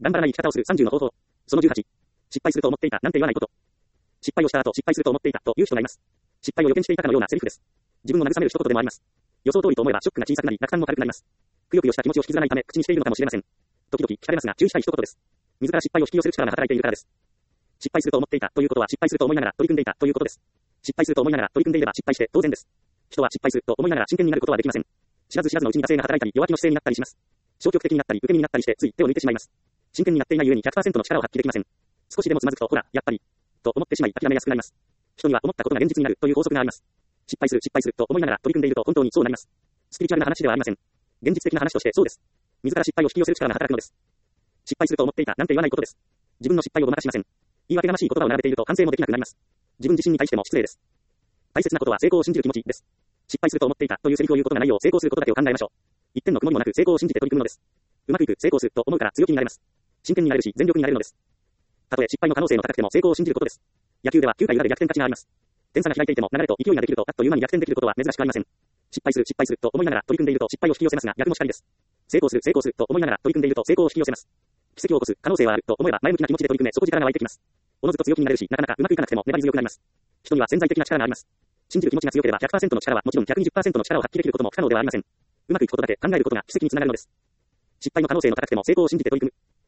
頑張らない生き方をする30の方法。その18。失敗すると思っていたなんて言わないこと。失敗をした後失敗すると思っていたという人がいます。失敗を予見していたかのようなセリフです。自分を慰める一言でもあります。予想通りと思えばショックが小さくなり落胆も軽くなります。くよくよした気持ちを引きずらないため口にしているのかもしれません。時々聞かれますが注意したい一言です。自ら失敗を引き寄せる力が働いているからです。失敗すると思っていたということは失敗すると思いながら取り組んでいたということです。失敗すると思いながら取り組んでいれば失敗して当然です。人は失敗すると思いながら真剣になることはできません。知らず知らずのうちに惰性が働いたり弱気の姿勢になったりします。消極的になったり受け身になったりしてつい手を抜いてしまいます。真剣になっていないゆえに 100% の力を発揮できません。少しでもつまずくとほらやっぱりと思ってしまい諦めやすくなります。人には思ったことが現実になるという法則があります。失敗すると思いながら取り組んでいると本当にそうなります。スピリチュアルな話ではありません。現実的な話としてそうです。自ら失敗を引き寄せる力が働くのです。失敗すると思っていたなんて言わないことです。自分の失敗をごまかしません。言い訳がましい言葉を並べていると反省もできなくなります。自分自身に対しても失礼です。大切なことは成功を信じる気持ちです。失敗すると思っていたというセリフを言うことがないよう成功することだけを考えましょう。一点の曇りもなく成功を信じて取り組むのです。うまくいく成功すると思うから強気になれます。真剣になれるし全力になれるのです。たとえ失敗の可能性の高くても成功を信じることです。野球では9回裏で逆転勝ちがあります。点差が開いていても流れと勢いができるとあっという間に逆転できることは珍しくありません。失敗すると思いながら取り組んでいると失敗を引き寄せますが逆もしかりです。成功すると思いながら取り組んでいると成功を引き寄せます。奇跡を起こす可能性はあると思えば前向きな気持ちで取り組め底力が湧いてきます。おのずと強気になれるしなかなかうまくいかなくても粘り強くなります。人には潜在的な力があります。信じる気持ちが強ければ 100% の力はもちろん 120% の力を発揮できることも不可能ではありません。うまくいくことだけ考えることが奇跡につながるのです。失敗の可能性の高くても成功を信じて取り組む。